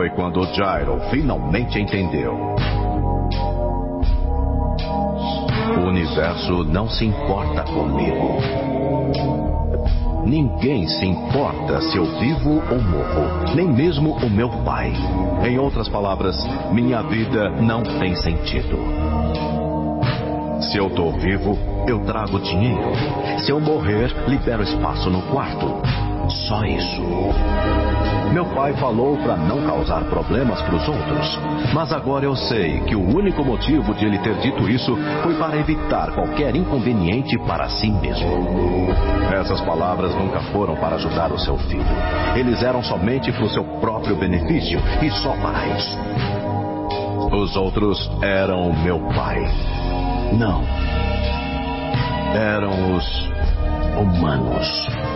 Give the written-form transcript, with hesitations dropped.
foi quando Gyro finalmente entendeu. O universo não se importa comigo. Ninguém se importa se eu vivo ou morro, nem mesmo o meu pai. Em outras palavras, minha vida não tem sentido. Se eu tô vivo, eu trago dinheiro. Se eu morrer, libero espaço no quarto. Só isso. Meu pai falou para não causar problemas para os outros, mas agora eu sei que o único motivo de ele ter dito isso foi para evitar qualquer inconveniente para si mesmo. Essas palavras nunca foram para ajudar o seu filho. Eles eram somente para o seu próprio benefício e só para isso. Os outros eram o meu pai. Não. Eram os humanos.